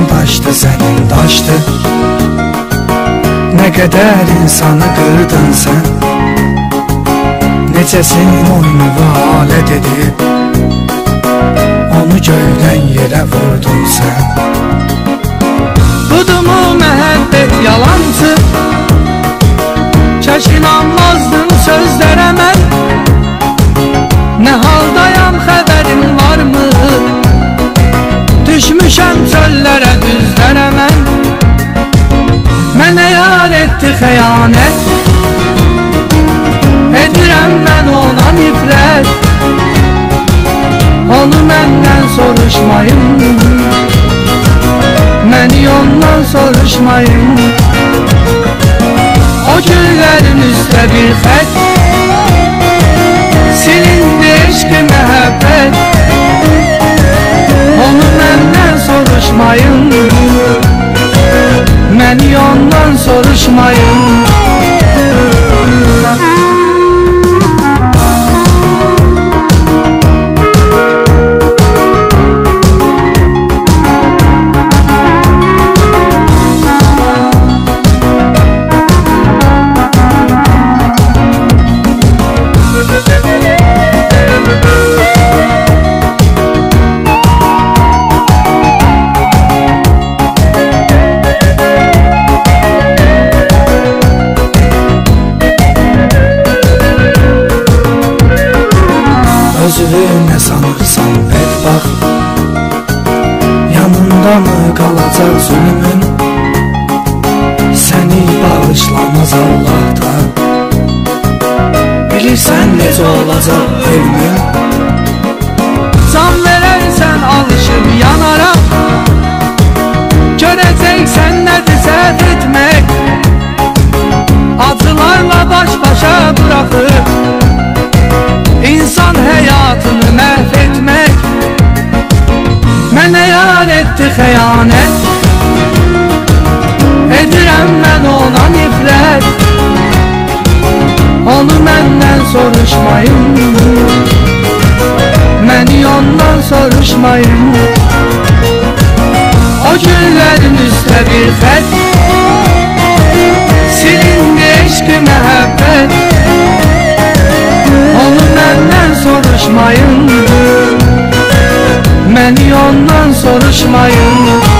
daşdı sənin daşdı. Nə qədər insanı qırdın sən, necəsin oyunu alət edib, onu göydən yerə vurdun sən. Budumu məhəbbət yalancı, çək inanmazdım sözlərə mən. Nə haldayam xəbərin varmı, düşmüşəm çöllərə düzlərə mən. Mənə yar etdi xəyanət, edirəm mən ona nifrət. Onu məndən soruşmayın, məni ondan soruşmayın. O güllərin üstə bir xət, silindi eşq-i məhəbbət. Onu məndən soruşmayın, məni ondan soruşmayın. Özünə sanırsan bədbaxt, yanında mı qalacaq zülmün? Səni bağışlamaz Allah da, bilirsən necə olacaq ölümün? Can verərsən alışıb yanaram, görəcəksən nədir səhv etmək. Acılarla baş başa bıraxıb İnsan həyatını məhv etmək. Mənə yar etdi xəyanət, edirəm mən ona nifrət. Onu məndən soruşmayın, məni ondan soruşmayın. O güllərin üstə bir xət, silindi eşq-i məhəbbət. Onu məndən soruşmayın, məni ondan soruşmayın.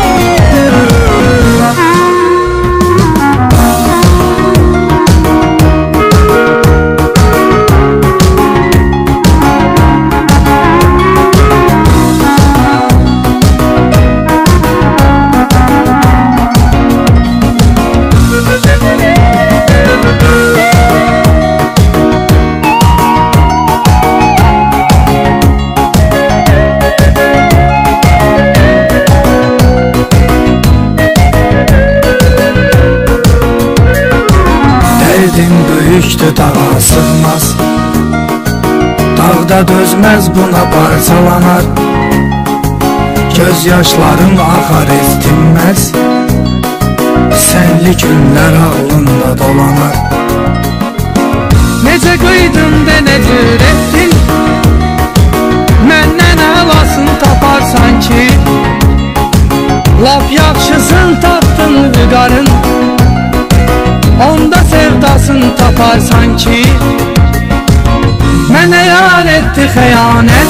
Derdin böyükdür, dağa sığmaz, dağda dözməz, buna parçalanar. Göz yaşların axar heç dinməz, sənli günlər ağlında dolanar. Necə qıydın de nə cür etdin, məndən əlasını taparsan ki. Lap yaxşısın tapdın vüqarın, onda sevdasını taparsan ki. Mənə yar etdi xəyanət,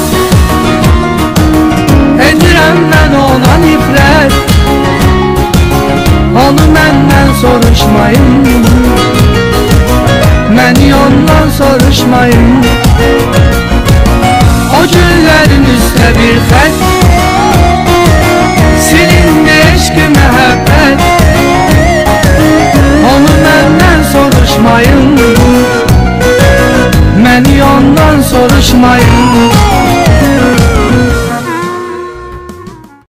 edirəm mən ona nifrət. Onu məndən soruşmayın, məni ondan soruşmayın. O güllərin üstə